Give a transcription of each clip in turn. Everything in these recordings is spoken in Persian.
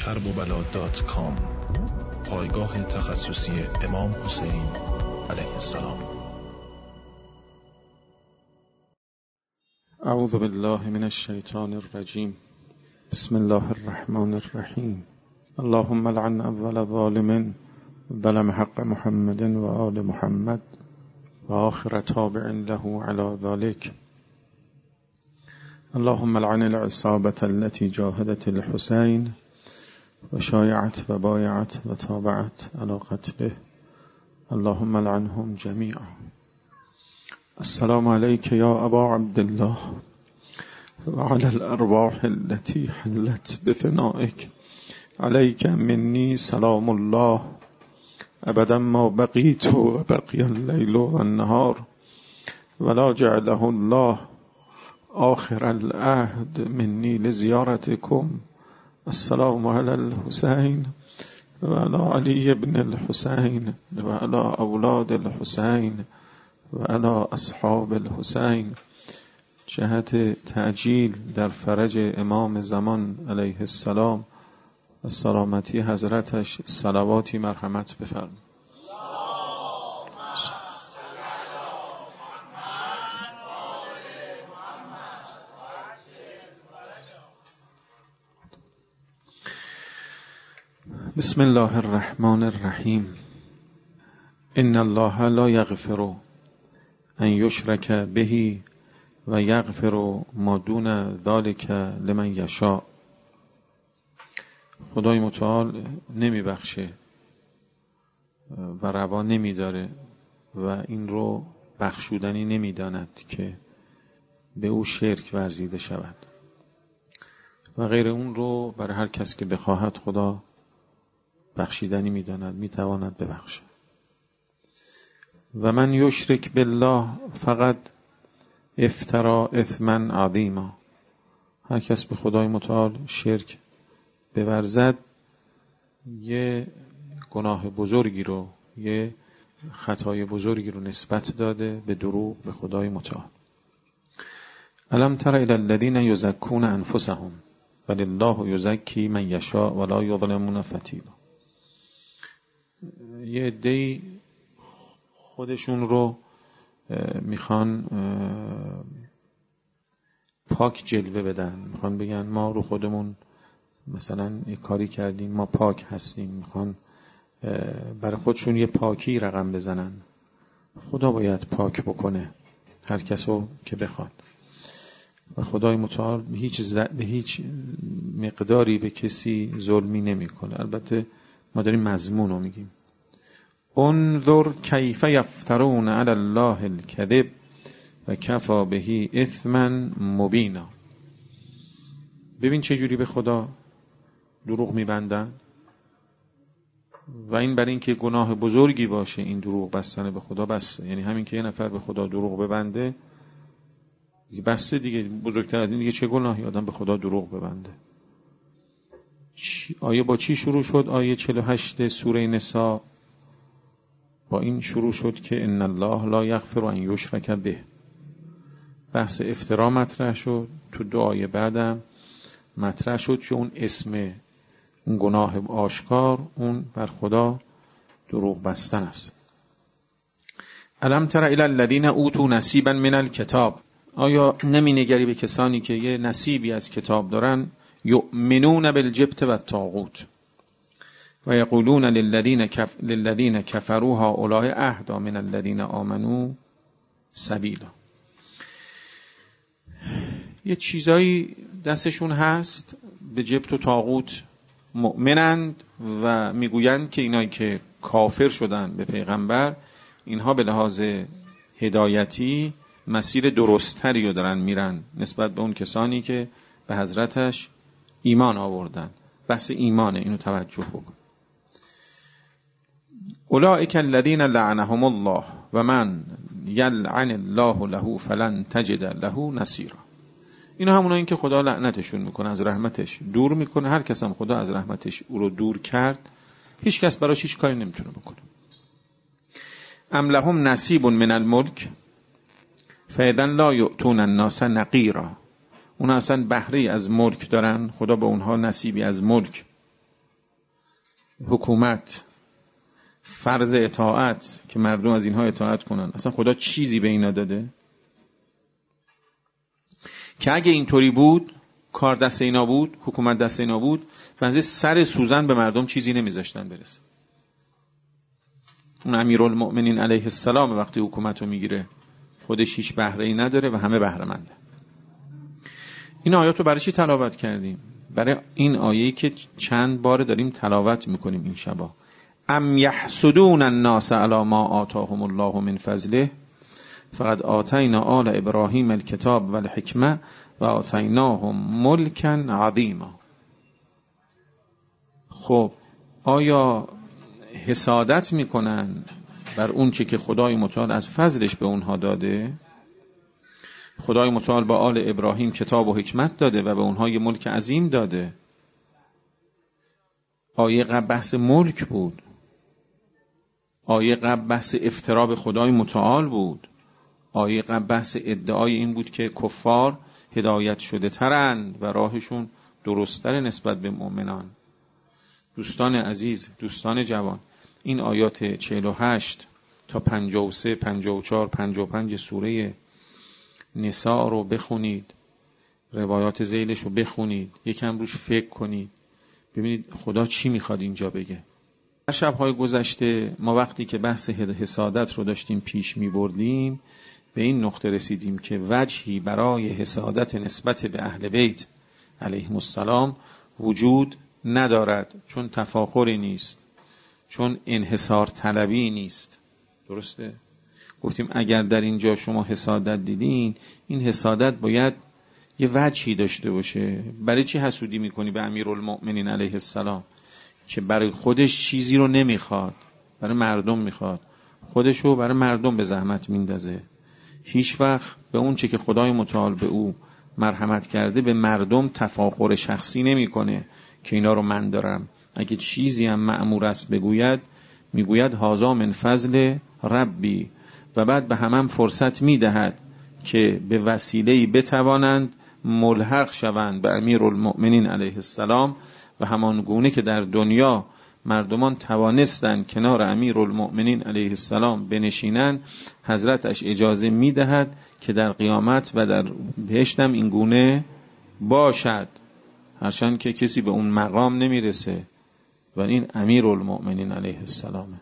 kerbobala.com، پایگاه تخصصی امام حسین علیه السلام. اعوذ بالله من الشیطان الرجیم. بسم الله الرحمن الرحیم. اللهم لعن اول ظالم ظلم حق محمد و آل محمد و آخر تابع له على ذلك. اللهم لعن العصابة التي جاهدت الحسين و شایعت و بایعت و تابعت على قتله. اللهم لعنهم جميعا. السلام عليك يا أبا عبد الله وعلى الأرواح التي حلت بفنائك. عليك مني سلام الله أبدا ما بقيت وبقي الليل والنهار، ولا جعله الله آخر العهد مني لزيارتكم. السلام على الحسين وعلى علي بن الحسين وعلى أولاد الحسين وعلى اصحاب الحسین. جهت تعجیل در فرج امام زمان علیه السلام و سلامتی حضرتش صلواتی مرحمت بفرمایید. بسم الله الرحمن الرحیم. ان الله لا یغفر ان یشرک به و یغفر ما دون ذلک لمن یشاء. خدای متعال نمیبخشه و روا نمیداره و این رو بخشودنی نمیداند که به او شرک ورزیده شود و غیر اون رو برای هر کس که بخواهد خدا بخشیدنی میداند، میتواند ببخشه. و من یشرک بالله فقط افترا اثما عظیما. هر کس به خدای متعال شرک بورزد یه گناه بزرگی رو، یه خطای بزرگی رو نسبت داده به دروغ به خدای متعال. الم تر الی الذین یزکون انفسهم ولله یزکی من یشاء ولا یظلمون فتیلا. یه عده‌ای خودشون رو میخوان پاک جلوه بدن، میخوان بگن ما رو خودمون مثلا یک کاری کردیم، ما پاک هستیم، میخوان برای خودشون یه پاکی رقم بزنن. خدا باید پاک بکنه هر کسو که بخواد و خدای متعال به هیچ مقداری به کسی ظلمی نمیکنه. البته ما داریم مضمون رو میگیم. انظر کیف یفترون علی الله الکذب و کفا به اثما مبینا. ببین چه جوری به خدا دروغ میبندن و این برای این که گناه بزرگی باشه این دروغ بستن به خدا بسته. یعنی همین که یه نفر به خدا دروغ ببنده بسته دیگه. بزرگتر از این دیگه چه گناهی آدم به خدا دروغ ببنده. آیه با چی شروع شد؟ آیه 48 سوره نساء با این شروع شد که ان الله لا یغفر ان یشرک به. بحث افترا مطرح شد. تو دعای بعدم مطرح شد که اون اسم اون گناه آشکار اون بر خدا دروغ بستن است. الم تر الی الذین اوتوا نصیبا من الکتاب. آیا نمی نگری به کسانی که یه نصیبی از کتاب دارن؟ یؤمنون بالجبت و الطاغوت و یقولون للذین کفروا هؤلاء اهدی من الذین آمنوا سبیلا. یه چیزایی دستشون هست، به جبت و طاغوت مؤمنند و میگویند که اینایی که کافر شدن به پیغمبر اینها به لحاظ هدایتی مسیر درستری رو دارن میرن نسبت به اون کسانی که به حضرتش ایمان آوردن. بحث ایمانه، اینو توجه بکن. اولئک الذین لعنهم الله و من یلعن الله له فلن تجد له نصیرا. اینا همونایی که خدا لعنتشون میکنه، از رحمتش دور میکنه. هر کس هم خدا از رحمتش او رو دور کرد هیچ کس براش هیچ کاری نمیتونه بکنه. ام لهم نصیب من الملک فاذا لا یؤتون الناس نقیرا. اونها اصلا بهره از ملک دارن، خدا به اونها نصیبی از ملک حکومت، فرض اطاعت که مردم از اینها اطاعت کنن، اصلا خدا چیزی به اینا داده؟ که اگه اینطوری بود، کار دست اینا بود، حکومت دست اینا بود، بنزه سر سوزن به مردم چیزی نمیذاشتن برسه. اون امیرالمؤمنین علیه السلام وقتی حکومت رو میگیره خودش هیچ بهره‌ای نداره و همه بهره‌منده. این آیات رو برای چی تلاوت کردیم؟ برای این آیه‌ای که چند بار داریم تلاوت میکنیم این شبا. ام یحسدون الناس علی ما آتاهم الله من فضله فقد آتینا آل ابراهیم الکتاب و الحکمه و آتیناهم ملکا عظیما. خب آیا حسادت میکنن بر اون چه که خدای متعال از فضلش به اونها داده؟ خدای متعال با آل ابراهیم کتاب و حکمت داده و به اونها یه ملک عظیم داده. آیه قبل بحث ملک بود، آیه قبل بحث افترا به خدای متعال بود، آیه قبل بحث ادعای این بود که کفار هدایت شده ترند و راهشون درست‌تر نسبت به مؤمنان. دوستان عزیز، دوستان جوان، این آیات 48 تا 53 54 55 سوره نساء رو بخونید، روایات ذیلش رو بخونید، یکم روش فکر کنید، ببینید خدا چی میخواد اینجا بگه. در شب‌های گذشته ما وقتی که بحث حسادت رو داشتیم پیش می‌بردیم به این نقطه رسیدیم که وجهی برای حسادت نسبت به اهل بیت علیهم السلام وجود ندارد، چون تفاخری نیست، چون انحصار طلبی نیست. درسته؟ گفتیم اگر در اینجا شما حسادت دیدین، این حسادت باید یه وجهی داشته باشه. برای چی حسودی میکنی به امیرالمؤمنین علیه السلام که برای خودش چیزی رو نمیخواد، برای مردم میخواد، خودشو برای مردم به زحمت میندازه، هیچ وقت به اون چه که خدای متعال به او مرحمت کرده به مردم تفاخر شخصی نمیکنه که اینا رو من دارم. اگه چیزی هم مأمور است بگوید، میگوید هذا من فضل ربی و بعد به همه فرصت میدهد که به وسیله‌ای بتوانند ملحق شوند به امیرالمؤمنین علیه السلام و همان گونه که در دنیا مردمان توانستند کنار امیرالمؤمنین علیه السلام بنشینند، حضرتش اجازه میدهد که در قیامت و در بهشت هم این گونه باشد، هرچند که کسی به اون مقام نمیرسه و این امیرالمؤمنین علیه السلامه.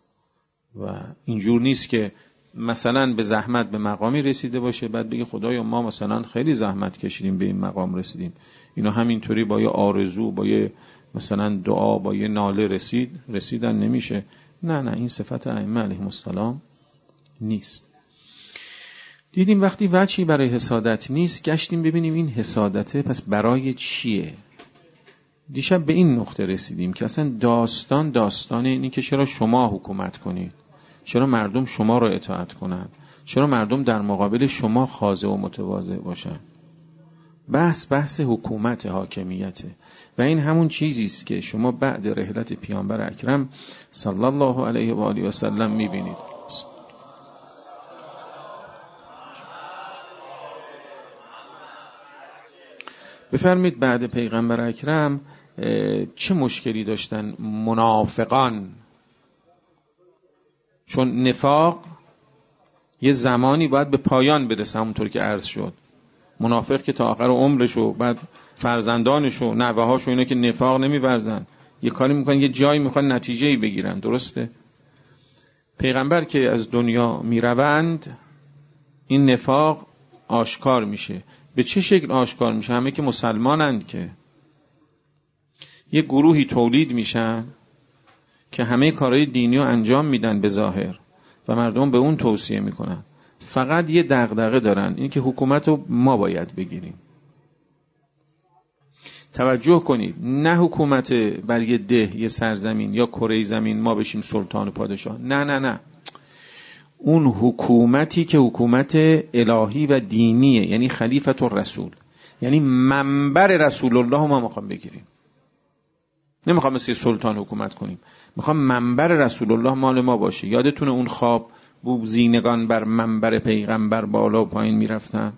و اینجور نیست که مثلا به زحمت به مقامی رسیده باشه بعد بگه خدایا ما مثلا خیلی زحمت کشیدیم به این مقام رسیدیم، اینا همینطوری با یه آرزو، با یه مثلا دعا، با یه ناله رسیدن نمیشه. نه، این صفت ائمه علیهم السلام نیست. دیدیم وقتی وجهی برای حسادت نیست، گشتیم ببینیم این حسادته پس برای چیه. دیشب به این نقطه رسیدیم که اصلا داستان اینی که چرا شما حکومت کنید، چرا مردم شما را اطاعت کنند، چرا مردم در مقابل شما خاضع و متواضع باشند. بحث حکومت، حاکمیته و این همون چیزی است که شما بعد رحلت پیامبر اکرم صلی الله علیه و آله و سلم می‌بینید. بفرمید بعد پیغمبر اکرم چه مشکلی داشتن منافقان؟ چون نفاق یه زمانی باید به پایان برسه، همونطور که عرض شد. منافق که تا آخر عمرشو، بعد فرزندانشو، نوه‌هاشو، اینا که نفاق نمی‌ورزن، یه کاری میکنن، یه جایی میخوان نتیجه‌ای بگیرن. درسته؟ پیغمبر که از دنیا میروند این نفاق آشکار میشه. به چه شکل آشکار میشه؟ همه که مسلمانند که یه گروهی تولید میشن که همه کارهای دینی رو انجام میدن به ظاهر و مردم به اون توصیه میکنن، فقط یه دغدغه دارن، این که حکومت رو ما باید بگیریم. توجه کنید، نه حکومت بر یه ده، یه سرزمین یا کره زمین ما بشیم سلطان و پادشاه، نه، اون حکومتی که حکومت الهی و دینیه، یعنی خلیفت الرسول، یعنی منبر رسول الله ما میخوام بگیریم. نمیخوام مثل سلطان حکومت کنیم، میخوام منبر رسول الله مال ما باشه. یادتونه اون خواب بوزینگان بر منبر پیغمبر بالا و پایین میرفتن؟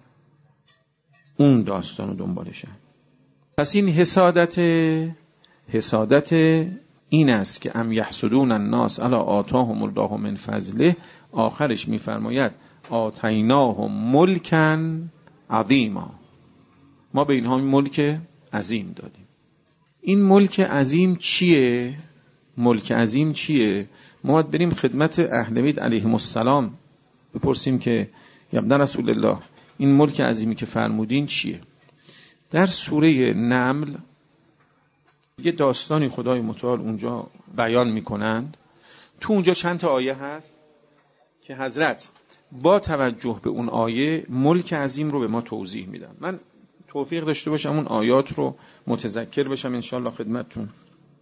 اون داستانو دنبالشه. پس این حسادت این است که ام یحسدون الناس علی آتاهم الله من فضله، آخرش میفرماید آتیناهم ملکا عظیما، ما به اینها ملک عظیم دادیم. این ملک عظیم چیه؟ ملک عظیم چیه؟ ما باید بریم خدمت اهل بیت علیهم السلام بپرسیم که یا ابن رسول الله این ملک عظیمی که فرمودین چیه؟ در سوره نمل یه داستانی خدای متعال اونجا بیان میکنند. تو اونجا چند تا آیه هست که حضرت با توجه به اون آیه ملک عظیم رو به ما توضیح میدن. من توفیق داشته باشم اون آیات رو متذکر بشم انشالله خدمتتون.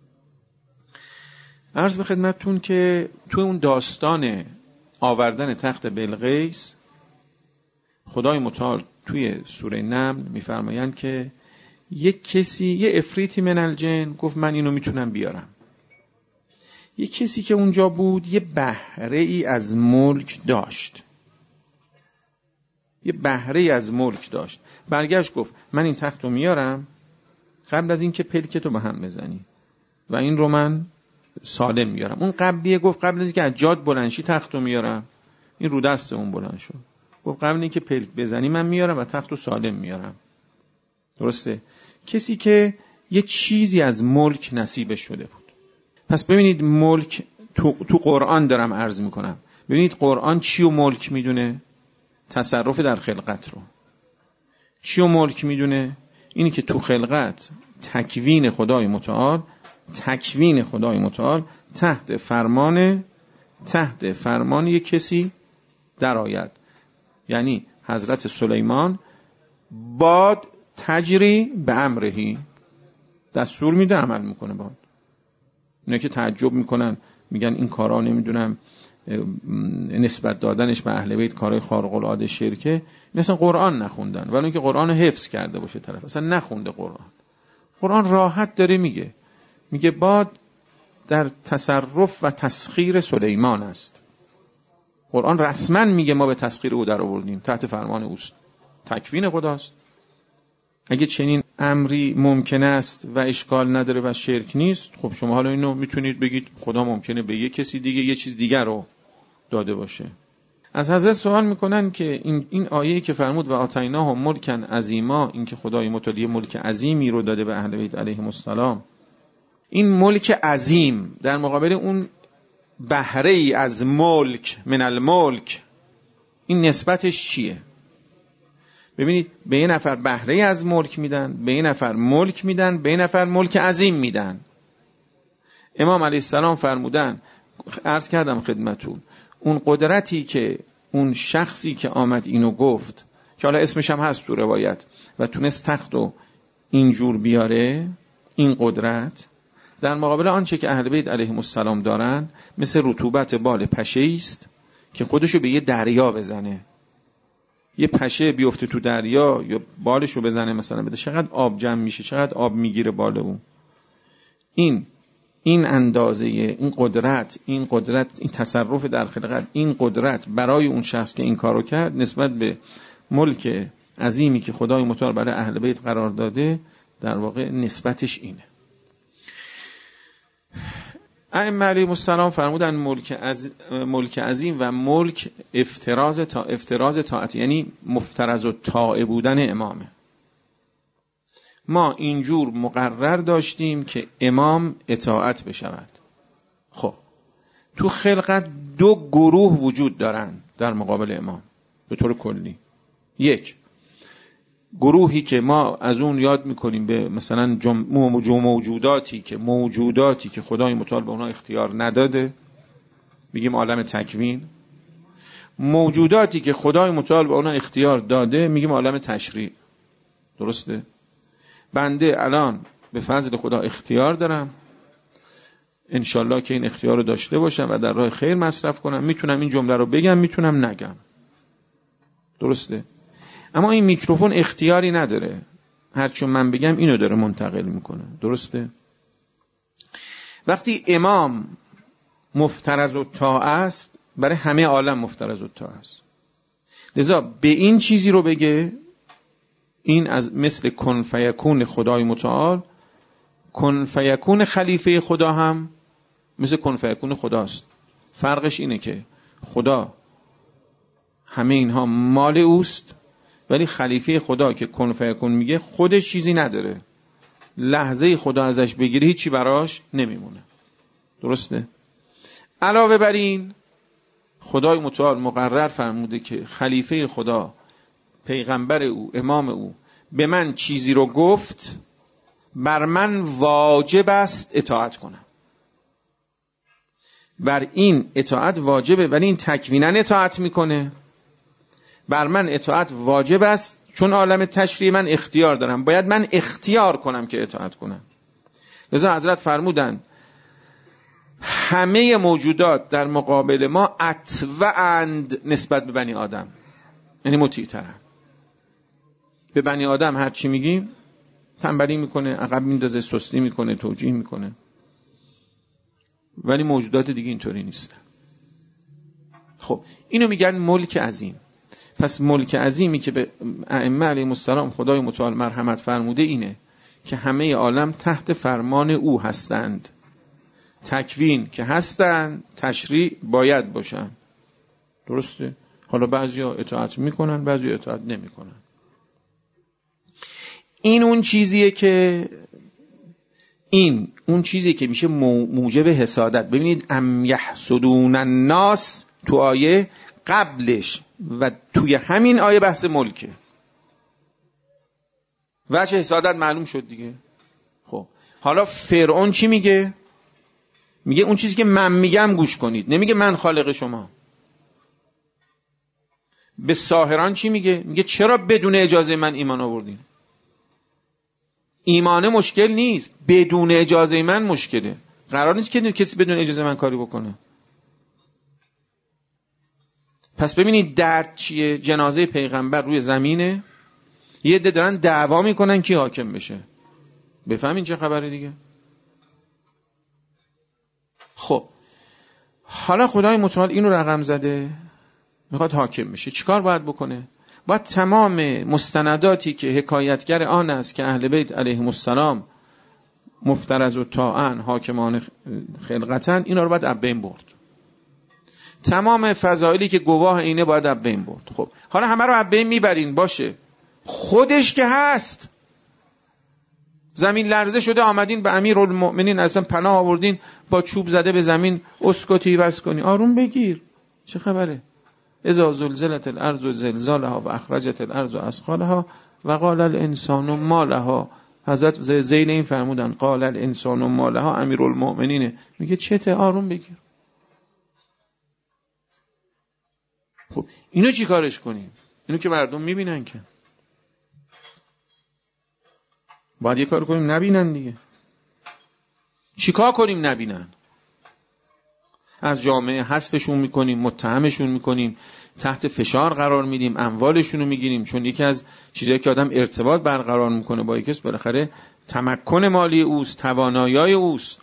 عرض به خدمتتون که تو اون داستان آوردن تخت بلقیس خدای متعال توی سوره نمل میفرمایند که یک کسی، یه افریتی من الجن گفت من اینو میتونم بیارم. یک کسی که اونجا بود یه بهره ای از ملک داشت، یه بهره ای از ملک داشت، برگشت گفت من این تخت رو میارم قبل از این که پلکتو به هم بزنی و این رو من سالم میارم. اون قبلیه گفت قبل از این که از جاد بلنشی تخت رو میارم، این رو دست اون بلند شد گفت قبل این که پلک بزنی من میارم و تخت رو سالم میارم. درسته؟ کسی که یه چیزی از ملک نصیبش شده بود. پس ببینید ملک تو قرآن دارم عرض میکنم، ببینید قرآن چی و ملک میدونه؟ تصرف در خلقت رو. چی و ملک میدونه؟ اینی که تو خلقت تکوین خدای متعال تحت فرمان یک کسی در آید. یعنی حضرت سلیمان باد تجری به امرهی، دستور میده عمل میکنه باد. اینا که تعجب میکنن میگن این کارا نمیدونم نسبت دادنش به اهل بیت کارهای خارق العاده شرکه، مثلا قرآن نخوندن، ولی اینکه قرآن حفظ کرده باشه طرف اصلا نخونده. قرآن راحت داره میگه باد در تصرف و تسخیر سلیمان است. قرآن رسما میگه ما به تسخیر او در آوردیم، تحت فرمان اوست، تکوین خداست. اگه چنین امری ممکن است و اشکال نداره و شرک نیست، خب شما حالا اینو میتونید بگید خدا ممکنه به یک کسی دیگه یه چیز دیگر رو داده باشه. از حضرت سوال میکنن که این آیه‌ای که فرمود و آتیناهم ملکا عظیما، این که خدای متعال ملک عظیمی رو داده به اهل بیت علیهم السلام، این ملک عظیم در مقابل اون بهره ای از ملک من الملک، این نسبتش چیه؟ ببینید به یه نفر بهره ای از ملک میدن، به یه نفر ملک میدن، به یه نفر ملک عظیم میدن. امام علیه السلام فرمودن، عرض کردم خدمتون، اون قدرتی که اون شخصی که آمد اینو گفت که حالا اسمش هم هست تو روایت و تونست تخت رو اینجور بیاره، این قدرت در مقابل آنچه که اهل بیت علیهم السلام دارن مثل رطوبت بال پشه است که خودشو به یه دریا بزنه. یه پشه بیفته تو دریا یا بالشو بزنه مثلا بده، چقدر آب جمع میشه، چقدر آب میگیره بال اون. این اندازه، این قدرت، این تصرف در خلقت، این قدرت برای اون شخص که این کارو کرد نسبت به ملک عظیمی که خدای متعال برای اهل بیت قرار داده، در واقع نسبتش اینه. ائمه علیهم السلام فرمودن ملک عظیم و ملک افتراض طاعت، یعنی مفترض الطاعه بودن امامه. ما اینجور مقرر داشتیم که امام اطاعت بشود. خب تو خلقت دو گروه وجود دارن در مقابل امام به طور کلی. یک گروهی که ما از اون یاد میکنیم به مثلا موجوداتی که خدای متعال به اونها اختیار نداده، میگیم عالم تکوین. موجوداتی که خدای متعال به اونها اختیار داده میگیم عالم تشریع. درسته؟ بنده الان به فضل خدا اختیار دارم، انشالله که این اختیار رو داشته باشم و در راه خیر مصرف کنم، میتونم این جمله رو بگم، میتونم نگم. درسته؟ اما این میکروفون اختیاری نداره، هرچون من بگم اینو داره منتقل میکنه. درسته؟ وقتی امام مفترض الطاعه است، برای همه عالم مفترض الطاعه است. لذا به این چیزی رو بگه، این از مثل کن فیکون خدای متعال، کن فیکون خلیفه خدا هم مثل کن فیکون خداست. فرقش اینه که خدا همه اینها مال اوست، ولی خلیفه خدا که کن فیکون میگه خودش چیزی نداره، لحظه خدا ازش بگیره هیچی براش نمیمونه. درسته؟ علاوه بر این خدای متعال مقرر فرموده که خلیفه خدا، پیغمبر او، امام او به من چیزی رو گفت، بر من واجب است اطاعت کنم. بر این اطاعت واجبه، ولی این تکویناً اطاعت میکنه. بر من اطاعت واجب است چون عالم تشریع من اختیار دارم، باید من اختیار کنم که اطاعت کنم. لذا حضرت فرمودن همه موجودات در مقابل ما اطوعند نسبت به بنی آدم، یعنی مطیع‌ترن. به بنی آدم هر چی میگیم تنبلی میکنه، عقب میندازه، سستی میکنه، توجیه میکنه، ولی موجودات دیگه اینطوری نیستن. خب اینو میگن ملک عظیم. پس ملک عظیمی که به ائمه علیهم السلام خدای متعال مرحمت فرموده اینه که همه عالم تحت فرمان او هستند. تکوین که هستند، تشریع باید باشن. درسته؟ حالا بعضیا اطاعت میکنن، بعضیا اطاعت نمیکنن. این اون چیزیه که میشه موجب حسادت. ببینید ام یحسدون الناس تو آیه قبلش و توی همین آیه بحث ملکه. وجه حسادت معلوم شد دیگه. خب حالا فرعون چی میگه؟ میگه اون چیزی که من میگم گوش کنید، نمیگه من خالق شما. به ساحران چی میگه؟ میگه چرا بدون اجازه من ایمان آوردین؟ ایمان مشکل نیست، بدون اجازه من مشکله. قرار نیست که کسی بدون اجازه من کاری بکنه. پس ببینید درد چیه؟ جنازه پیغمبر روی زمینه، یه عده دارن دعوا میکنن کی حاکم بشه. بفهمین چه خبره دیگه. خب حالا خدای متعال اینو رقم زده، میخواد حاکم بشه. چیکار باید بکنه؟ باید تمام مستنداتی که حکایتگر آن است که اهل بیت علیهم السلام مفترض و طاعن حاکمان خلقتن، اینا رو باید از بین برد. تمام فضائلی که گواه اینه باید از بین برد. خب حالا همه رو از بین میبرین، باشه، خودش که هست زمین لرزه شده، آمدین به امیرالمؤمنین اصلا پناه آوردین، با چوب زده به زمین اسکتی بس کنی، آروم بگیر، چه خبره؟ اذا زلزلت الارض زلزالها و اخرجت الارض اثقالها و قال الانسان ما لها. حضرت زین این فرمودن قال الانسان ما لها، امیرالمؤمنینه، میگه چته، آروم بگیر. خب اینو چی کارش کنیم؟ اینو که مردم میبینن که باید یه کار کنیم نبینن دیگه. چی کار کنیم نبینن؟ از جامعه حذفشون میکنیم، متهمشون میکنیم، تحت فشار قرار میدیم، اموالشون رو میگیریم، چون یکی از چیزایی که آدم ارتباط برقرار میکنه با یکی بالاخره تمکن مالی اوست، توانایی اوست.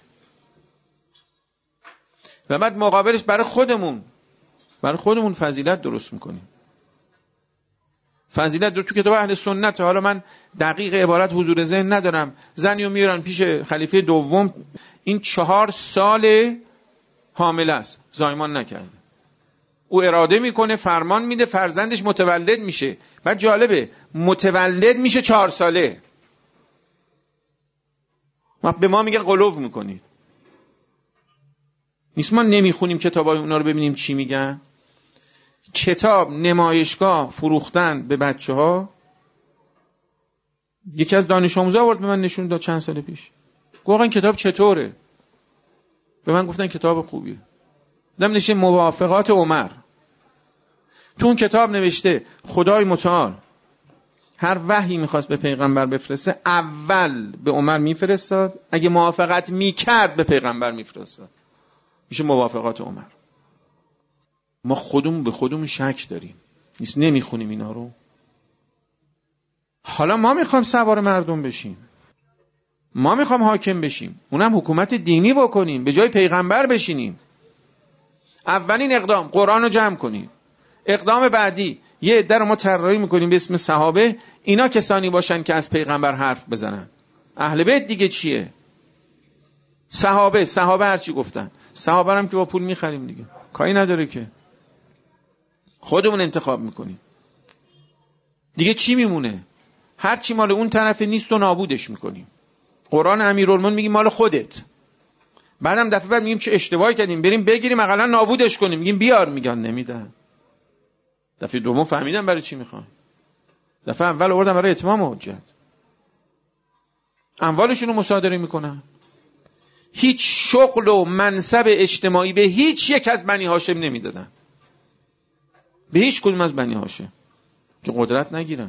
و بعد مقابلش برای خودمون فضیلت درست میکنیم. فضیلت تو کتاب اهل سنت. حالا من دقیق عبارت حضور ذهن ندارم. زنیو میارن پیش خلیفه دوم، این 4 سال حامله است، زایمان نکرده. او اراده میکنه، فرمان میده، فرزندش متولد میشه. بعد جالبه متولد میشه 4 ساله. به ما میگه غلو میکنید. نیست ما نمیخونیم کتابای اونا رو ببینیم چی میگن؟ کتاب نمایشگاه فروختن به بچه‌ها. یکی از دانش آموزا آورد به من نشون داد چند سال پیش. گفت این کتاب چطوره؟ به من گفتن کتاب خوبیه. دیدم نوشته موافقات عمر. تو اون کتاب نوشته خدای متعال هر وحی میخواست به پیغمبر بفرسته اول به عمر میفرستاد، اگه موافقت میکرد به پیغمبر میفرستاد. میشه موافقات عمر. ما خودمون به خودمون شک داریم، نیست نمیخونیم اینا رو. حالا ما میخوام سوار مردم بشیم، ما میخوام حاکم بشیم، اونم حکومت دینی بکنیم، به جای پیغمبر بشینیم. اولین اقدام قرآن رو جمع کنیم. اقدام بعدی یه عده رو ما طراحی میکنیم به اسم صحابه، اینا کسانی باشن که از پیغمبر حرف بزنن. اهل بیت دیگه چیه؟ صحابه هرچی گفتن، صحابه هم که با پول میخریم دیگه، کاری نداره که، خودمون انتخاب میکنیم دیگه. چی میمونه؟ هر چی مال اون طرف نیست و نابودش میکنیم. قرآن امیرالمومنین میگه مال خودت، بعدم دفعه بعد میگیم چه اشتباهی کردیم، بریم بگیریم اقلا نابودش کنیم، میگیم بیار، میگن نمیدن. دفعه دوم فهمیدم برای چی میخوان، دفعه اول آوردن برای اتمام حجت، اموالشون رو مصادره میکنن. هیچ شغل و منصب اجتماعی به هیچ یک از بنی هاشم نمیدادن، به هیچ کدوم از بنی هاشم که قدرت نگیرن.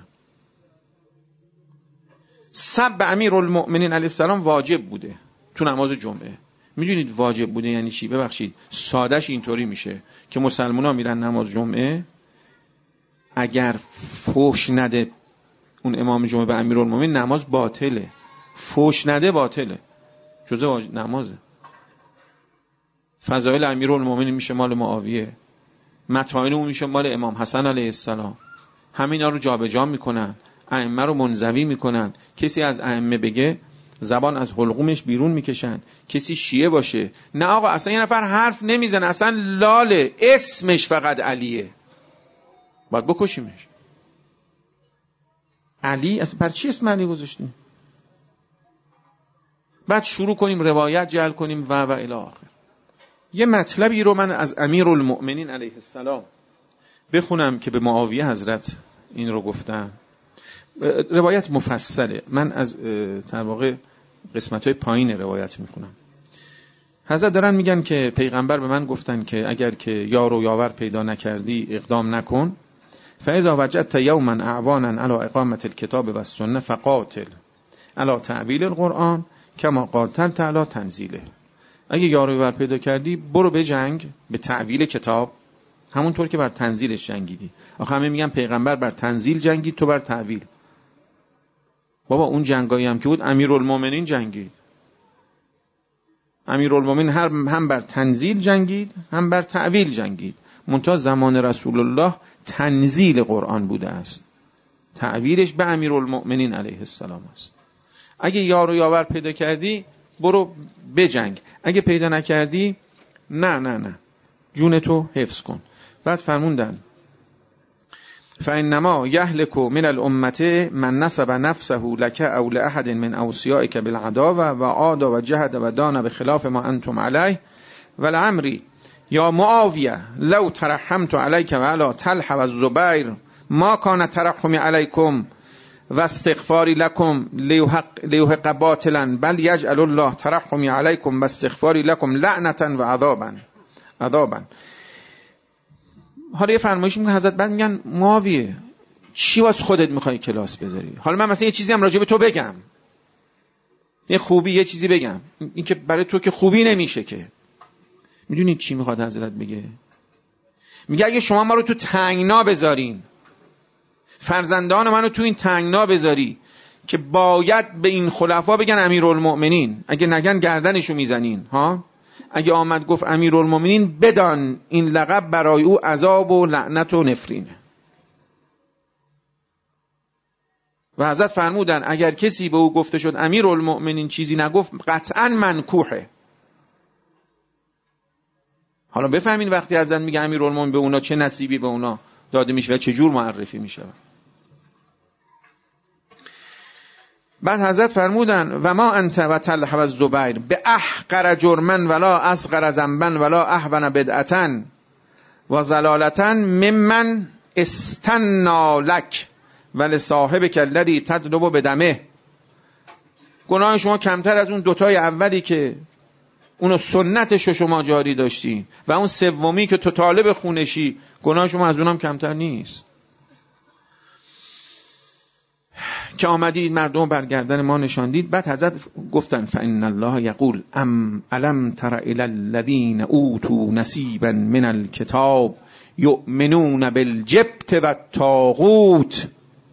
سب امیرالمؤمنین علیه السلام واجب بوده تو نماز جمعه. میدونید واجب بوده یعنی چی؟ ببخشید سادهش اینطوری میشه که مسلمونا میرن نماز جمعه، اگر فوش نده اون امام جمعه به امیرالمؤمنین نماز باطله، فوش نده باطله، جزء نمازه. فضائل امیرالمؤمنین میشه مال معاویه، مطامین اون میشه مال امام حسن علیه السلام. همینا رو جابجا میکنن، ائمه رو منزوی میکنن. کسی از ائمه بگه زبان از حلقومش بیرون میکشن. کسی شیعه باشه، نه آقا اصلا یه نفر حرف نمیزنه، اصلا لاله، اسمش فقط علیه، باید بکشیمش. علی اصلا پر چی اسم علی گذاشتیم؟ بعد شروع کنیم روایت جعل کنیم و الی آخر. یه مطلبی رو من از امیرالمؤمنین علیه السلام بخونم که به معاویه حضرت این رو گفتن. روایت مفصله، من از در واقع قسمت‌های پایین روایت میخونم. حضرت دارن میگن که پیغمبر به من گفتن که اگر که یار و یاور پیدا نکردی اقدام نکن. فاذا وجدت یوما اعوانا علی اقامه الکتاب و السنه فقاتل علی تعویل القرآن کما قاتلت علی تنزیله. اگه یار و یاور پیدا کردی برو به جنگ به تعویل کتاب، همونطور که بر تنزیلش جنگیدی. آخه همه میگن پیغمبر بر تنزیل جنگید، تو بر تعویل. بابا اون جنگایی هم که بود امیرالمؤمنین جنگید. امیرالمؤمنین هم بر تنزیل جنگید هم بر تعویل جنگید. منتها زمان رسول الله تنزیل قرآن بوده است، تعویلش به امیرالمؤمنین علیه السلام است. اگه یار و یاور پیدا کردی برو بجنگ، اگه پیدا نکردی نه جونتو حفظ کن. بعد فرموندن فإنما يهلك من الأمة من نسب نفسه لك أو لأحد من أوصيائك بالعداوة وعاد وجهد ودان بخلاف ما أنتم عليه ولعمري يا معاوية لو ترحمت عليك وعلى طلحة والزبير ما كان ترحمي عليكم واستغفاري لكم ليحق باطلا بل يجعل الله ترحمي عليكم واستغفاري لكم لعنة وعذابا. حالا یه فرمایش میگه حضرت، بعد میگن معاویه چی واسه خودت میخوای کلاس بذاری؟ حالا من مثلا یه چیزی هم راجع به تو بگم، یه خوبی یه چیزی بگم، این که برای تو که خوبی نمیشه که. میدونید چی میخواد حضرت بگه؟ میگه اگه شما ما رو تو تنگنا بذارین، فرزندان منو تو این تنگنا بذاری که باید به این خلفا بگن امیرالمؤمنین، اگه نگن گردنشو میزنین ها. اگه آمد گفت امیرالمؤمنین بدان این لقب برای او عذاب و لعنت و نفرینه. و حضرت فرمودن اگر کسی به او گفته شد امیرالمؤمنین چیزی نگفت قطعا منکوحه. حالا بفهمین وقتی حضرت میگه امیرالمؤمنین به اونا چه نصیبی به اونا داده میشه و چه جور معرفی میشه. بعد حضرت فرمودن و ما انت و طلحه و الزبیر به احقر جرمن ولا اصغر ذنبا ولا اهون بدعتا و ضلالتا ممن استنا لک ولصاحبک الذی تطلب بدمه. گناه شما کمتر از اون دوتای اولی که اونو سنتشو شما جاری داشتی و اون سومی که تو طالب خونشی، گناه شما از اونم کمتر نیست که آمدید مردم برگردن ما نشاندید. بعد حضرت گفتن فإن الله یقول الم تر الی الذین اوتوا نصیبا من الکتاب یؤمنون بالجبت والطاغوت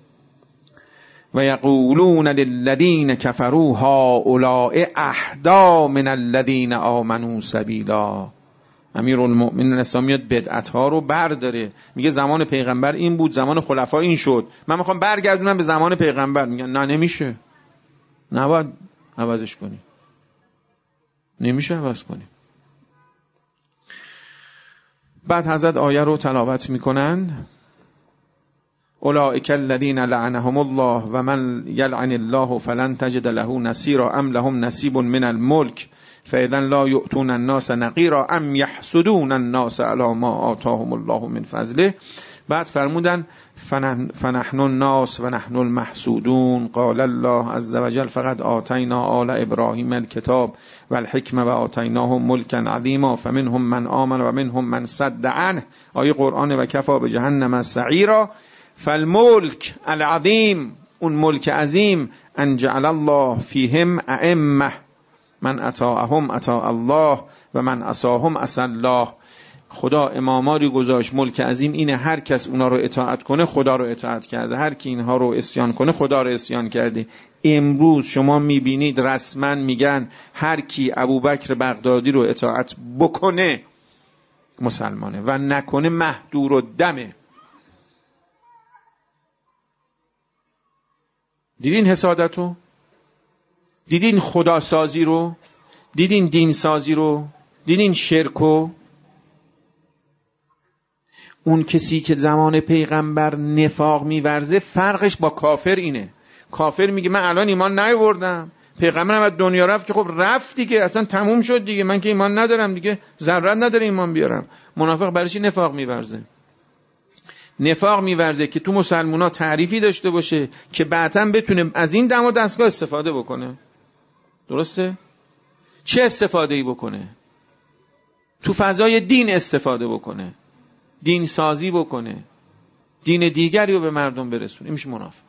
و یقولون للذین کفروا هؤلاء اهدی من الذین آمنوا سبیلا. امیرالمؤمنین اسلامیات بدعت ها رو برداره، میگه زمان پیغمبر این بود، زمان خلفا این شد، من میخوام برگردونم به زمان پیغمبر. میگن نه نمیشه، نباید عوضش کنی، نمیشه عوض کنیم. بعد حضرت آیه رو تلاوت میکنند: اولئک الذین لعنهم الله و من یلعن الله فلن تجد له نصیرا ام لهم نصیب من الملک فاذا لا یؤتون الناس نقیرا ام یحسدون الناس علی ما آتاهم الله من فضله. بعد فرمودن فنحن الناس و نحن المحسودون قال الله عز وجل فقد آتینا آل ابراهیم الکتاب و الحکمه و آتیناهم ملکا عظیما فمنهم من آمن و منهم من صد عنه. آیه قرآن و کفا بجهنم سعیرا. فالملک العظیم، اون ملک عظیم، ان جعل الله فیهم ائمه من اطاعهم اطاع الله و من عصاهم عصی الله. خدا اماما رو گذاشت. ملک عظیم اینه هر کس اونا رو اطاعت کنه خدا رو اطاعت کرده، هر کی اینها رو عصیان کنه خدا رو عصیان کرده. امروز شما میبینید رسما میگن هر کی ابوبکر بغدادی رو اطاعت بکنه مسلمانه و نکنه مهدور الدمه. دیدین حسادتو؟ دیدین خداسازی رو؟ دیدین دینسازی رو؟ دیدین شرکو؟ اون کسی که زمان پیغمبر نفاق میورزه فرقش با کافر اینه. کافر میگه من الان ایمان نیاوردم، پیغمبرم از دنیا رفت، که خب رفت دیگه، اصلا تموم شد دیگه، من که ایمان ندارم دیگه، ضرورت نداره ایمان بیارم. منافق برای چی نفاق میورزه؟ نفاق میورزه که تو مسلمونا تعریفی داشته باشه که بعداً بتونه از این دم و دستگاه استفاده بکنه. درسته؟ چه استفاده‌ای بکنه؟ تو فضای دین استفاده بکنه، دین سازی بکنه، دین دیگری رو به مردم برسونه. این میشه منافق.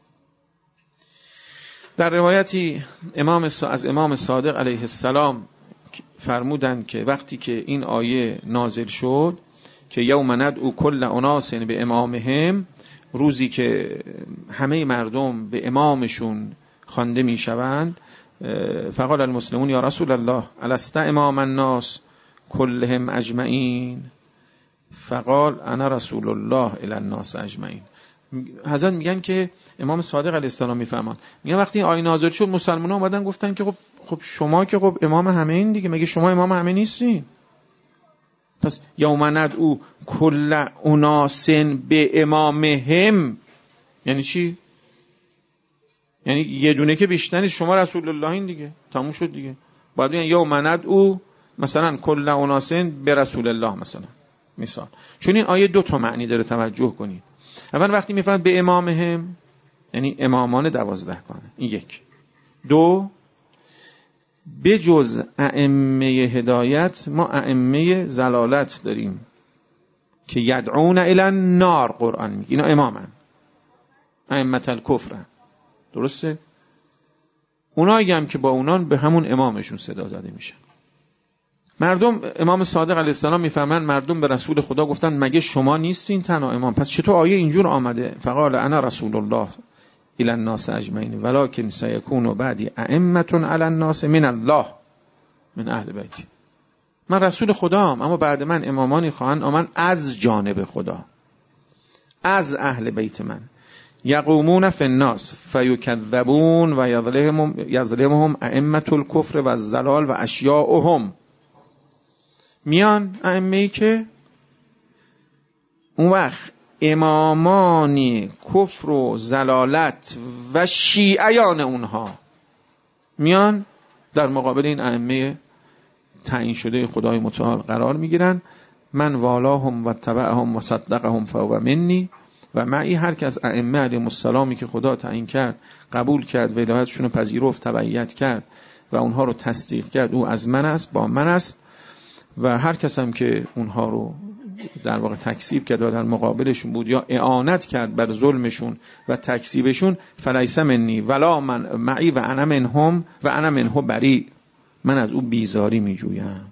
در روایتی از امام صادق علیه السلام فرمودند که وقتی که این آیه نازل شد که یوم ندعو کل اناس به امامهم، روزی که همه مردم به امامشون خوانده میشوند، فقال المسلمون یا رسول الله الست امام الناس کلهم اجمعین؟ فقال انا رسول الله الی الناس اجمعین. حضرت میگن که امام صادق علیه السلام میفهمن، میگن وقتی این آیه نازل شد مسلمان‌ها اومدن گفتن که خب شما که خب امام همه این دیگه، مگه شما امام همه نیستین؟ پس یوم ندعو کل اناس به امامهم یعنی چی؟ یعنی یه دونه که بیشتر شما رسول الله این دیگه، تموم شد دیگه. بعد میگن یوم ندعو مثلا کل اناس به رسول الله مثلا. چون این آیه 2 معنی داره، توجه کنید. اول وقتی میفرماد به امامهم یعنی امامان 12 گانه، این 1. 2 بجز ائمه هدایت ما ائمه ضلالت داریم که یدعون الی النار. قرآن میگه اینا امامن، ائمه الکفر. درسته؟ اونایی هم که با اونان به همون امامشون صدا زده میشن. مردم، امام صادق علیه السلام میفهمن مردم به رسول خدا گفتن مگه شما نیستین تنها امام؟ پس چطور آیه اینجور آمده فقال انا رسول الله الی الناس اجمعین ولکن سیکون بعدی ائمه علی الناس من الله من اهل بیتی. من رسول خدام، اما بعد من امامانی خواهند آمد از جانب خدا، از اهل بیت من، یقومون فی الناس فیکذبون و یظلمهم ائمه الکفر و الضلال و اشیاؤهم. میان ائمه‌ای که اون وقت امامانی کفر و ضلالت و شیعیان اونها میان در مقابل این ائمه تعیین شده خدای متعال قرار میگیرن. من والاهم و تبعهم و صدقهم فهو منی. و معی هر کس ائمه علیهم السلامی که خدا تعیین کرد، قبول کرد، ولایتشون رو پذیرفت، تبعیت کرد و اونها رو تصدیق کرد، او از من است، با من است. و هر کس هم که اونها رو در واقع تکذیب کرد و در مقابلشون بود یا اعانت کرد بر ظلمشون و تکذیبشون، فلیس منی ولا من معی و انا منهم و انا منه بری، من از او بیزاری می جویم.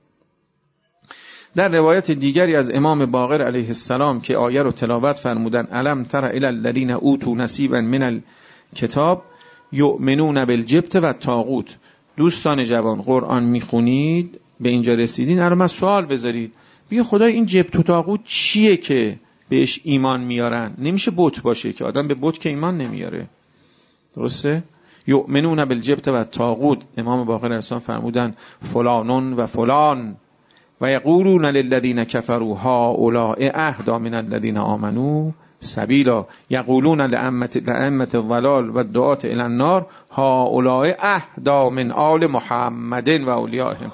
در روایت دیگری از امام باقر علیه السلام که آیه رو تلاوت فرمودن الم تر الی الذین اوتوا نصیبا من الکتاب یؤمنون بالجبت و الطاغوت. دوستان جوان، قرآن میخونید به اینجا رسیدین، الان من سوال بذارید، بگید خدای این جبت و طاغوت چیه که بهش ایمان میارن؟ نمیشه بت باشه که، آدم به بت که ایمان نمیاره. درسته؟ یؤمنون بالجبت و الطاغوت. امام باقر الاسلام فرمودن فلانون و فلان و یقولون للذین کفروا هؤلاء اهدی من الذین آمنوا سبیلا یقولون لأئمة الضلال و الدعاة الی النار هؤلاء اهدی من آل محمد و اولیائهم.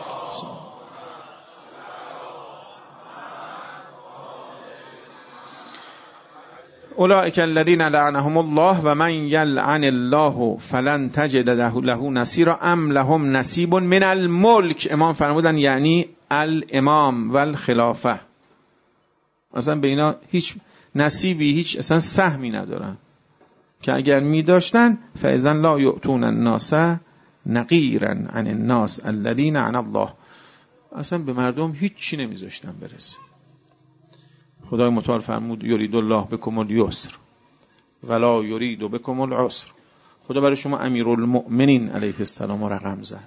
اولئک الذین لعنهم الله و من یلعن الله فلن تجد له نصیرا ام لهم نصیب من الملک. امام فرمودن یعنی الامام و الخلافه، اصلا به اینا هیچ نصیبی، هیچ اصلا سهمی ندارن که اگر می داشتن فاذا لا یؤتون الناس نقیرا عن الناس الذین عن الله، اصلا به مردم هیچ چی نمیذاشتن برسه. خدای متعال فرمود یرید الله بکم الیسر ولا یرید بکم العسر. خدا برای شما امیرالمؤمنین علیه السلام رو رقم زد،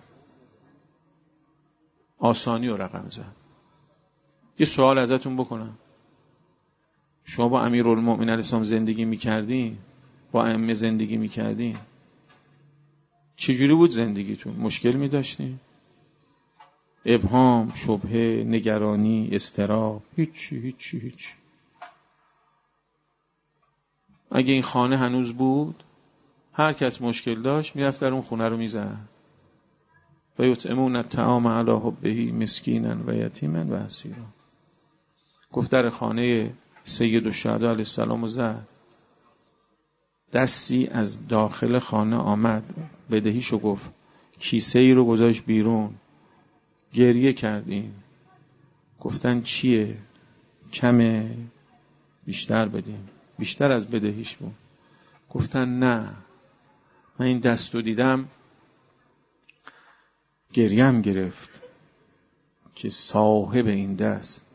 آسانی رو رقم زد. یه سوال ازتون بکنم، شما با امیرالمؤمنین علیه السلام زندگی میکردین؟ با ائمه زندگی میکردین؟ چجوری بود زندگیتون؟ مشکل میداشتین؟ ابهام، شبهه، نگرانی، اضطراب؟ هیچی. اگه این خانه هنوز بود هر کس مشکل داشت میرفت در اون خونه رو میزد. و یطعمون الطعام علی حبه مسکینا و یتیما و اسیرا. گفت در خانه سید الشهدا علیه السلام رو زد، دستی از داخل خانه آمد، بدهیشو گفت، کیسه ای رو گذاشت بیرون، گریه کردیم. گفتن چیه؟ کمه؟ بیشتر بدیم. بیشتر از بدهیش بود. گفتن نه، من این دستو دیدم گریم گرفت که صاحب این دست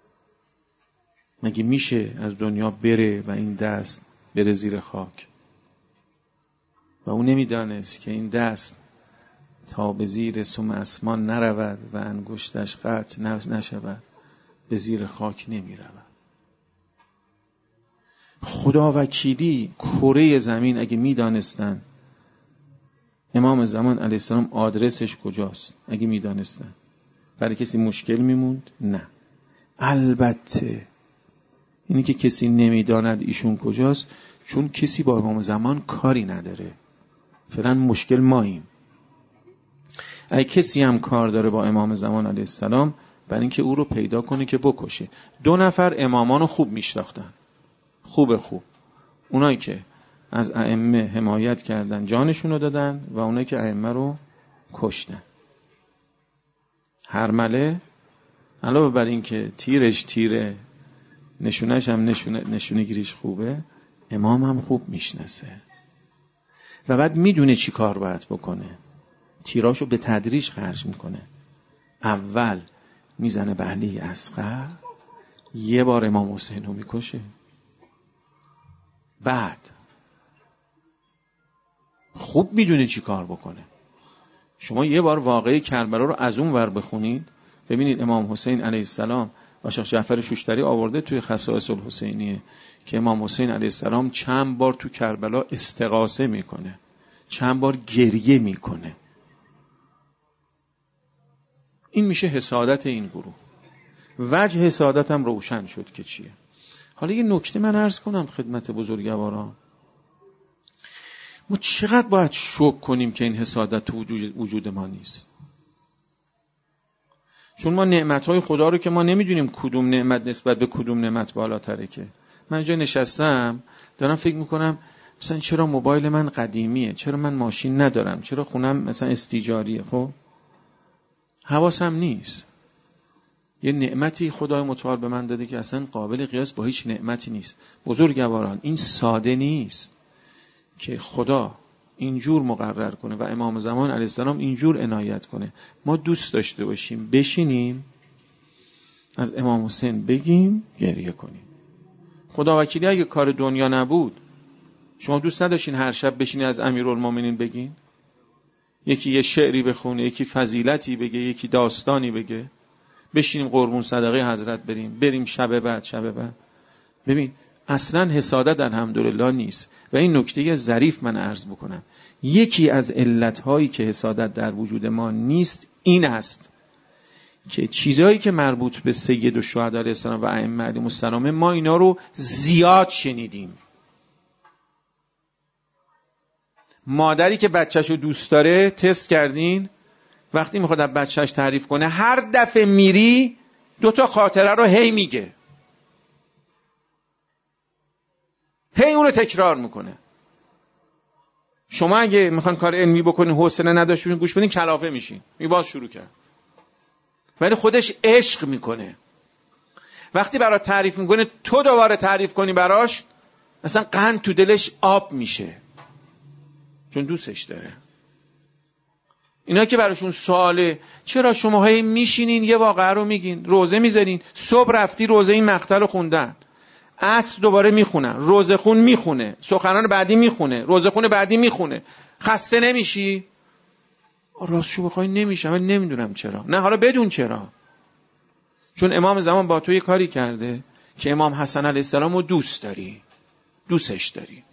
مگه میشه از دنیا بره و این دست بره زیر خاک؟ و اون نمیدانست که این دست تا به زیر سم اسمان نرود و انگشتش قطع نشود به زیر خاک نمی رود. خدا وکیلی کره زمین اگه می دانستن امام زمان علیه السلام آدرسش کجاست، اگه می دانستن برای کسی مشکل می موند؟ نه. البته اینی که کسی نمی داند ایشون کجاست چون کسی با امام زمان کاری نداره، فعلا مشکل ماییم. اگه کسی هم کار داره با امام زمان علیه السلام برای اینکه او رو پیدا کنه که بکشه. 2 نفر امامان رو خوب میشناختن، خوب اونایی که از ائمه حمایت کردن جانشون رو دادن و اونایی که ائمه رو کشتن. هرمله علاوه بر این که تیرش تیره، نشونش هم نشونه گیریش خوبه، امام هم خوب میشناسه و بعد میدونه چی کار باید بکنه. تیراشو به تدریج خرج میکنه. اول میزنه به علی اصغر، یه بار امام حسین رو میکشه، بعد خوب میدونه چی کار بکنه. شما یه بار واقعه کربلا رو از اون ور بخونید، ببینید امام حسین علیه السلام و شیخ جعفر شوشتری آورده توی خصائص الحسینیه که امام حسین علیه السلام چند بار تو کربلا استغاثه میکنه، چند بار گریه میکنه. این میشه حسادت این گروه. وجه حسادت هم روشن شد که چیه. حالا یه نکته من عرض کنم خدمت بزرگواران. ما چقدر باید شکر کنیم که این حسادت تو وجود ما نیست. چون ما نعمتهای خدا رو که ما نمیدونیم کدوم نعمت نسبت به کدوم نعمت بالاتره. که من اینجا نشستم دارم فکر میکنم مثلا چرا موبایل من قدیمیه، چرا من ماشین ندارم، چرا خونم مثلا استیجاریه. خب حواسم نیست. یه نعمتی خدای متعال به من داده که اصلا قابل قیاس با هیچ نعمتی نیست. بزرگواران این ساده نیست که خدا اینجور مقرر کنه و امام زمان علیه السلام اینجور عنایت کنه. ما دوست داشته باشیم بشینیم از امام حسین بگیم گریه کنیم. خدا وکیلی اگه کار دنیا نبود شما دوست نداشتین هر شب بشینی از امیرالمومنین بگین؟ یکی یه شعری بخونه، یکی فضیلتی بگه، یکی داستانی بگه، بشینیم قربون صدقه حضرت بریم شب بعد. ببین اصلا حسادت الحمدلله نیست. و این نکته ظریف من عرض بکنم، یکی از علتهایی که حسادت در وجود ما نیست این است که چیزهایی که مربوط به سید الشهدا علیه السلام و ائمه علیهم السلام ما اینا رو زیاد شنیدیم. مادری که بچه‌شو دوست داره تست کردین، وقتی میخواد از بچه‌ش تعریف کنه هر دفعه میری 2 خاطره رو هی میگه، هی اونو تکرار میکنه. شما اگه میخوان کار علمی بکنین حوصله نداشتین گوش بدین کلافه میشین. باز شروع کرد. ولی خودش عشق میکنه. وقتی برات تعریف میکنه تو دوباره تعریف کنی براش، مثلا قند تو دلش آب میشه، چون دوستش داره. اینا که براشون سواله چرا شما هی میشینین یه واقعه رو میگین، روزه میذارین، صبح رفتی روزه این مقطع رو خوندن، عصر دوباره میخونن، روزه خون میخونه، سخنان بعدی میخونه، روزه خون بعدی میخونه، خسته نمیشی؟ راستشو بخوای نمیشم، ولی نمیدونم چرا. نه حالا بدون چرا. چون امام زمان با تو یه کاری کرده که امام حسن علیه السلام رو دوست داری، دوستش داری.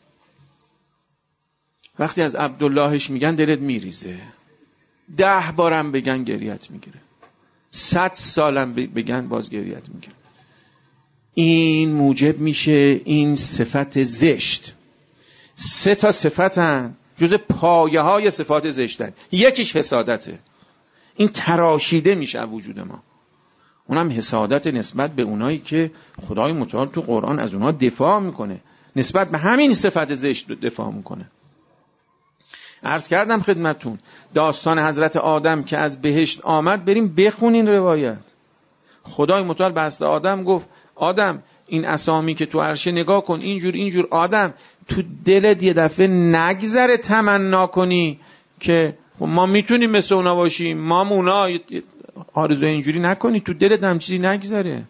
وقتی از عبداللهش میگن دلت میریزه، 10 بارم بگن گریت میگیره، 100 سالم بگن باز گریت میگیره. این موجب میشه این صفت زشت. 3 صفتن جز پایه های صفات زشتن. یکیش حسادته. این تراشیده میشه وجود ما. اونم حسادت نسبت به اونایی که خدای متعال تو قرآن از اونها دفاع میکنه، نسبت به همین صفت زشت دفاع میکنه. عرض کردم خدمتون داستان حضرت آدم که از بهشت آمد، بریم بخونین روایت. خدای متعال به حضرت آدم گفت آدم این اسامی که تو عرشه نگاه کن، اینجور. آدم تو دلت یه دفعه نگذره تمنا کنی که ما میتونیم مثل اونا باشیم، ما اونا، آرزو اینجوری نکنی، تو دلت هم چیزی نگذره.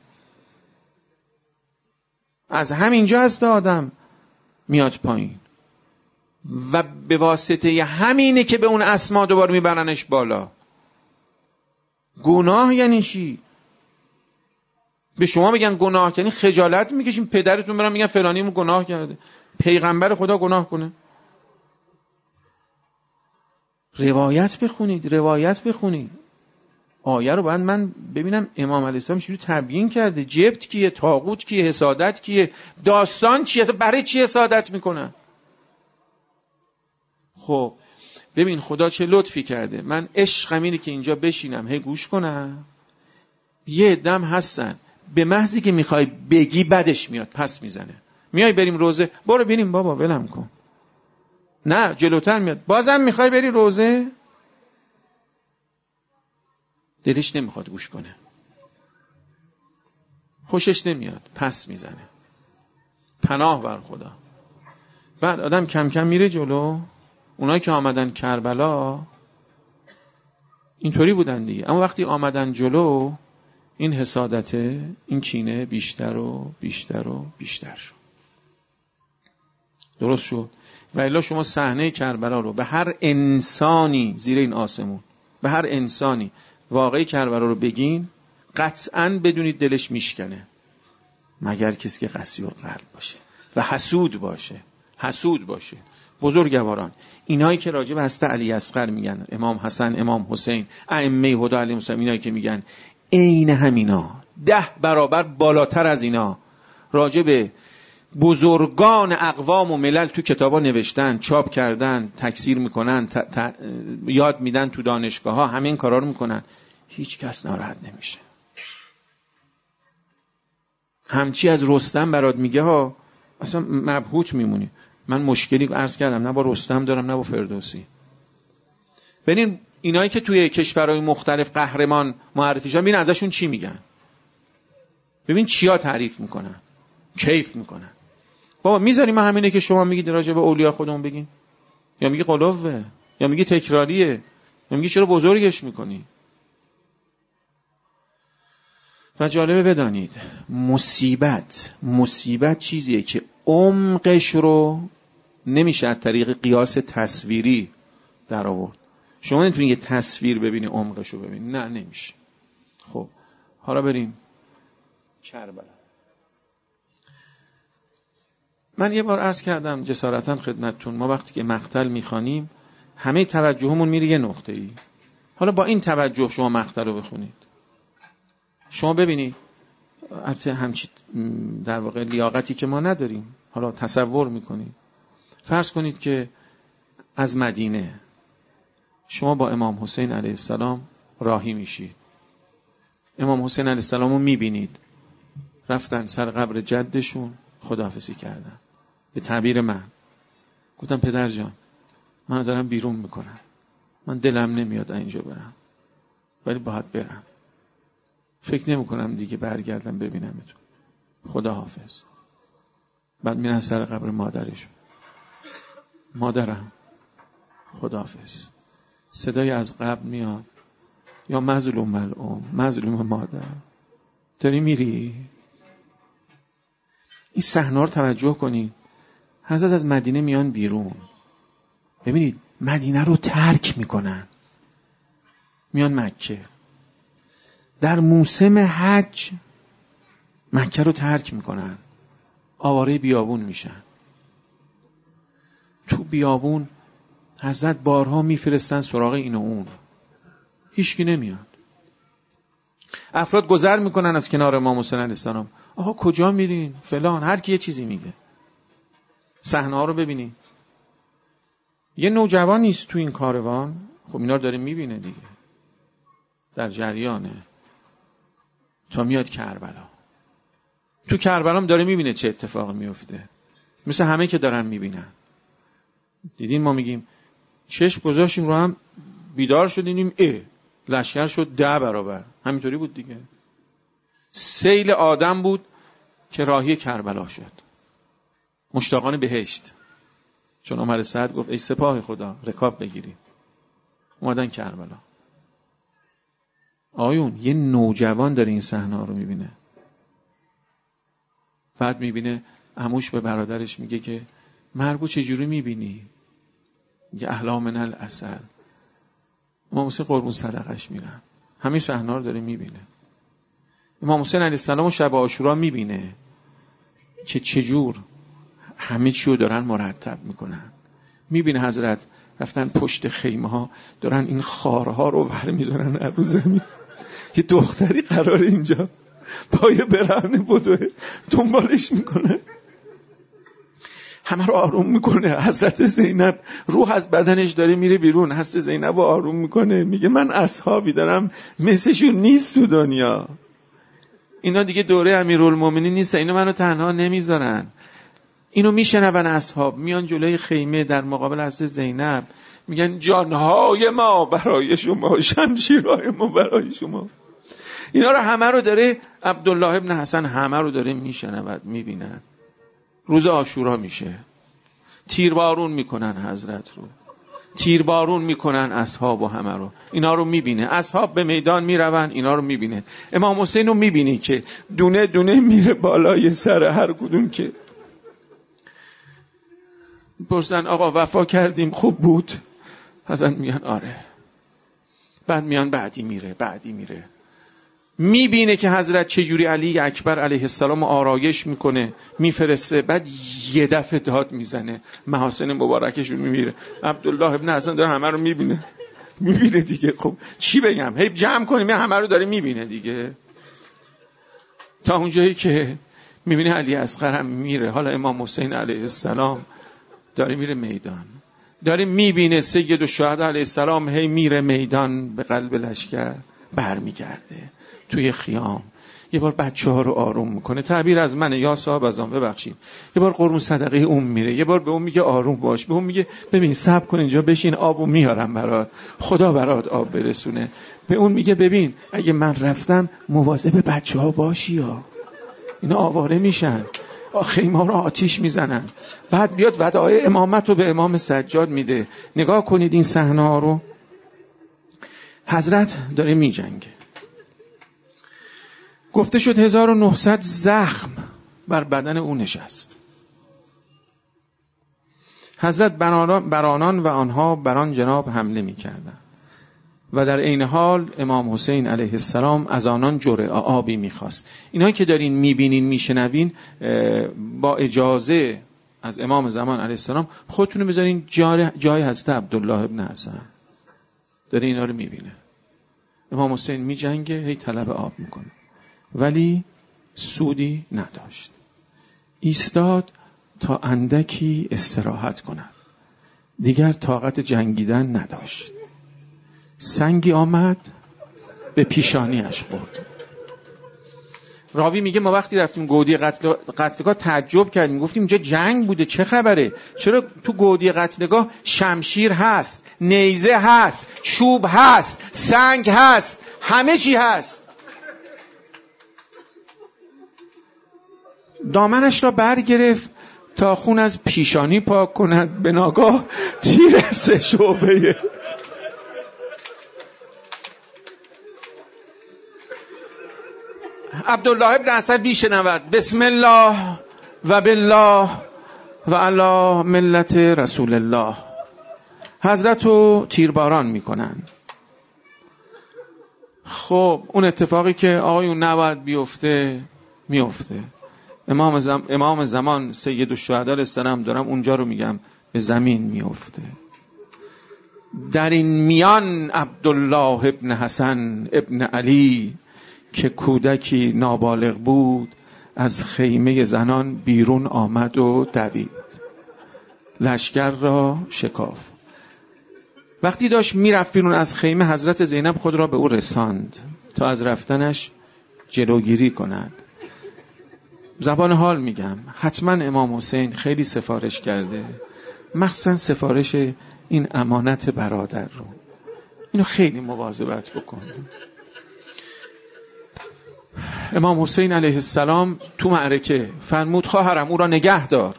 از همینجا هست آدم میاد پایین و به واسطه همینه که به اون اسما دوباره میبرنش بالا. گناه یعنی چی؟ به شما بگن گناه یعنی خجالت میکشین، پدرتون برن میگن فلانیمون گناه کرده، پیغمبر خدا گناه کنه. روایت بخونید. آیه رو باید من ببینم امام علیه السلام چجوری تبیین کرده. جبت کیه، طاغوت کیه، حسادت کیه، داستان چیه، اصلا برای چی حسادت میکنن؟ خب ببین خدا چه لطفی کرده. من عشقم اینه که اینجا بشینم هی گوش کنم. یه دم هستن به محضی که میخوای بگی بدش میاد، پس میزنه. میای بریم روزه، برو بریم بابا ولم کن. نه جلوتر میاد، بازم میخوای بری روزه، دلش نمیخواد گوش کنه، خوشش نمیاد، پس میزنه. پناه بر خدا. بعد آدم کم کم میره جلو. اونایی که آمدن کربلا اینطوری بودن دیگه، اما وقتی آمدن جلو این حسادته، این کینه بیشتر و بیشتر شد. درست شد؟ و الا شما صحنه کربلا رو به هر انسانی زیر این آسمون، به هر انسانی واقعی کربلا رو بگین، قطعاً بدونید دلش میشکنه، مگر کسی که قسی القلب باشه و حسود باشه. بزرگواران اینایی که راجع به حضرت علی اصغر میگن، امام حسن، امام حسین، ائمه هدی علیهم السلام، اینایی که میگن عین همینا 10 برابر بالاتر از اینا راجع به بزرگان اقوام و ملل تو کتابا نوشتن، چاپ کردن، تکثیر میکنن، یاد میدن تو دانشگاه ها، همین کارا رو میکنن. هیچ کس ناراحت نمیشه. همچی از رستم برات میگه ها، اصلا مبهوت میمونی. من مشکلی عرض کردم نه با رستم دارم نه با فردوسی. ببین اینایی که توی کشورهای مختلف قهرمان معرفی شدن، ببین ازشون چی میگن، ببین چیا تعریف میکنن، کیف میکنن. بابا میذاری ما همینه که شما میگید راجع به اولیاء خودمون بگین؟ یا میگی قلوه، یا میگی تکراریه، یا میگی چرا بزرگش میکنی؟ و جالبه بدانید مصیبت چیزیه که عمقش رو نمیشه از طریق قیاس تصویری در آورد. شما نمیتونید یه تصویر ببینی عمقش رو ببینی، نه نمیشه. خب حالا بریم کربلا. من یه بار عرض کردم جسارتاً خدمتتون، ما وقتی که مقتل میخوانیم همه توجهمون میره یه نقطه‌ای. حالا با این توجه شما مقتل رو بخونید، شما ببینید البته همچین در واقع لیاقتی که ما نداریم، حالا تصور میکنید، فرض کنید که از مدینه شما با امام حسین علیه السلام راهی میشید، امام حسین علیه السلام رو میبینید رفتن سر قبر جدشون خداحافظی کردن. به تعبیر من گفتم پدر جان من دارم بیرون میکنم، من دلم نمیاد اینجا برم ولی باید برم، فکر نمی کنم دیگه برگردم ببینمتون، خداحافظ. بعد میرن سر قبر مادرشون، مادرم خداحافظ. صدای از قبر میاد یا مظلوم ملعون، مظلوم مادر، داری میری؟ این صحنه رو توجه کنید. حضرت از مدینه میان بیرون، ببینید مدینه رو ترک میکنن، میان مکه. در موسم حج مکه رو ترک میکنن، آواره بیابون میشن. تو بیابون حضرت بارها میفرستن سراغ این و اون، هیچکی نمیاد. افراد گذر میکنن از کنار امام حسین علیه السلام، آها کجا میرین فلان، هر کی یه چیزی میگه. صحنه ها رو ببینید. یه نوجوان نیست تو این کاروان، خب اینا رو داره میبینه دیگه، در جریانه تا میاد کربلا. تو کربلا هم داره میبینه چه اتفاقی میفته، مثل همه که دارن میبینن. دیدین ما میگیم چشم گذاشتیم رو هم، بیدار شدیم لشکر شد 10 برابر. همینطوری بود دیگه. سیل آدم بود که راهی کربلا شد، مشتاقان بهشت. چون عمر سعد گفت ای سپاه خدا رکاب بگیرید، اومدن کربلا. آیون یه نوجوان داره این صحنه رو میبینه، بعد میبینه عموش به برادرش میگه که مرگو چجوری میبینی؟ میگه احلا من العسل. امام حسین قربون صدقش میرن. همین صحنه رو داره میبینه. امام حسین علیه السلام شب عاشورا میبینه که چجور همه چی رو دارن مرتب میکنن. میبینه حضرت رفتن پشت خیمه ها دارن این خارها رو ور میدارن رو زمین. یه دختری قراره اینجا پای برهنه بدوه دنبالش میکنه، همه رو آروم میکنه. حضرت زینب روح از بدنش داره میره بیرون، حضرت زینب رو آروم میکنه، میگه من اصحابی دارم مثلشون نیست تو دنیا، اینا دیگه دوره امیرالمومنین نیستن، اینا منو تنها نمیذارن. اینو میشنون اصحاب، میان جلوی خیمه در مقابل حضرت زینب، میگن جانهای ما برای شما، شمشیرهای ما برای شما. اینا رو همه رو داره عبدالله ابن حسن همه رو داره میشنود، میبیند. روز عاشورا میشه، تیربارون میکنن حضرت رو، تیربارون میکنن اصحاب و همه رو. اینا رو میبینه، اصحاب به میدان میرون، اینا رو میبینه. امام حسین رو میبینی که دونه دونه میره بالای سر هر کدوم که پرسن آقا وفا کردیم خوب بود؟ حضرت میگن آره. بعد میان بعدی میره. میبینه که حضرت چجوری علی اکبر علیه السلام آرایش میکنه، میفرسته، بعد یه دفعه داد میزنه، محاسن مبارکشون میمیره. عبدالله ابن حسن داره همه رو میبینه دیگه. خب چی بگم، هی جمع کنیم همه رو داره میبینه دیگه، تا اونجایی که میبینه علی اصغر هم میره. حالا امام حسین علیه السلام داره میره میدان، داره میبینه سید الشهدا علیه السلام هی میره میدان به قلب لشکر، برمیگرده توی خیام. یه بار بچه ها رو آروم میکنه، تعبیر از منه یا صاحب از آن ببخشید. یه بار قربون صدقه اون میره، یه بار به اون میگه آروم باش، به اون میگه ببین صبر کن اینجا بشین آبو میارم برات، خدا برات آب برسونه. به اون میگه ببین اگه من رفتم مواظب بچه ها باشی ها، اینا آواره میشن، خیمه رو آتیش میزنن. بعد بیاد وداع امامت رو به امام سجاد میده. نگاه کنید این صحنه ها رو. حضرت داره میجنگه، گفته شد 1900 زخم بر بدن او نشست. حضرت بر آنان و آنها بر آن جناب حمله میکردند و در عین حال امام حسین علیه السلام از آنان جرعه آبی میخواست. اینا که دارین میبینین میشنوین با اجازه از امام زمان علیه السلام، خودتونو بذارین جای هسته عبدالله ابن حسن داره اینا رو میبینه. امام حسین میجنگه، هی طلب آب میکنه ولی سودی نداشت. ایستاد تا اندکی استراحت کند، دیگر طاقت جنگیدن نداشت. سنگی آمد به پیشانیش خورد. راوی میگه ما وقتی رفتیم گودی قتلگاه تعجب کردیم، گفتیم اینجا جنگ بوده، چه خبره؟ چرا تو گودی قتلگاه شمشیر هست، نیزه هست، چوب هست، سنگ هست، همه چی هست. دامنش را برگرفت تا خون از پیشانی پاک کند، به ناگاه تیر 3 شعبه عبدالله ابن اسد بیشنود بسم الله و بالله و علی ملت رسول الله. حضرت رو تیرباران میکنن. خب اون اتفاقی که آقایون نباید بیفته میفته. امام زمان سید الشهدا علیه السلام، دارم اونجا رو میگم، به زمین میفته. در این میان عبدالله ابن حسن ابن علی که کودکی نابالغ بود از خیمه زنان بیرون آمد و دوید، لشکر را شکاف. وقتی داشت میرفت بیرون از خیمه، حضرت زینب خود را به او رساند تا از رفتنش جلوگیری کند. زبان حال میگم، حتما امام حسین خیلی سفارش کرده، مخصوصا سفارش این امانت برادر رو، اینو خیلی مواظبت بکن. امام حسین علیه السلام تو معرکه فرمود خواهرم او را نگه دار.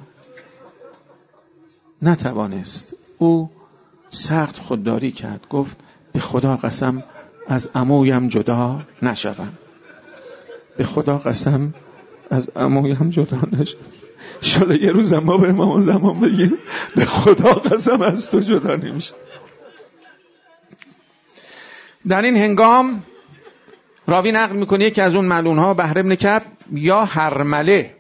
نتوانست. او سخت خودداری کرد، گفت به خدا قسم از عمویم جدا نشوم. به خدا قسم از عمویم جدا نشوم. شالا یه روز ما به امام زمان بگیم به خدا قسم از تو جدا نمیشه. در این هنگام راوی نقل میکنه که از اون ملعونها بهر ابن کعب یا هرمله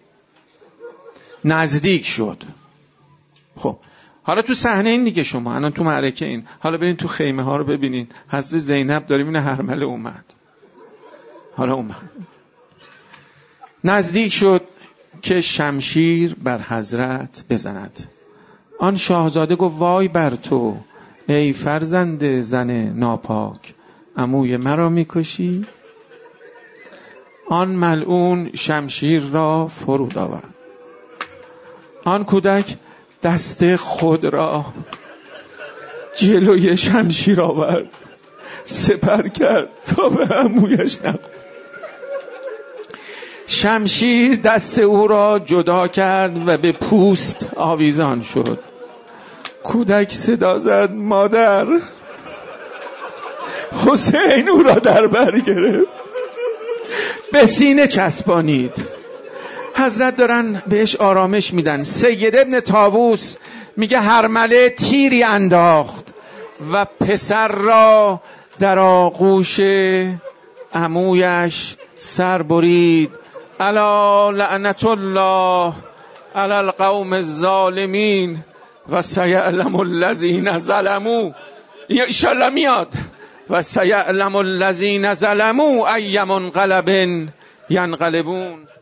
نزدیک شد. خب حالا تو صحنه این دیگه، شما الان تو معرکه این، حالا برین تو خیمه ها رو ببینین. حضرت زینب داره میبینه هرمله اومد. حالا اومد نزدیک شد که شمشیر بر حضرت بزند. آن شاهزاده گفت وای بر تو ای فرزند زن ناپاک، عموی مرا میکشی؟ آن ملعون شمشیر را فرود آورد. آن کودک دست خود را جلوی شمشیر آورد، سپر کرد تا به عمویش نخورد. شمشیر دست او را جدا کرد و به پوست آویزان شد. کودک صدا زد مادر. حسین او را در بر گرفت، به سینه چسبانید. حضرت دارن بهش آرامش میدن. سید ابن طاووس میگه هرمله تیری انداخت و پسر را در آغوش عمویش سر برید. الا لعنت الله علی القوم الظالمین و سیعلم الذین ظلموا. انشالله میاد. و سیعلم الذین ظلموا ای منقلب ینقلبون.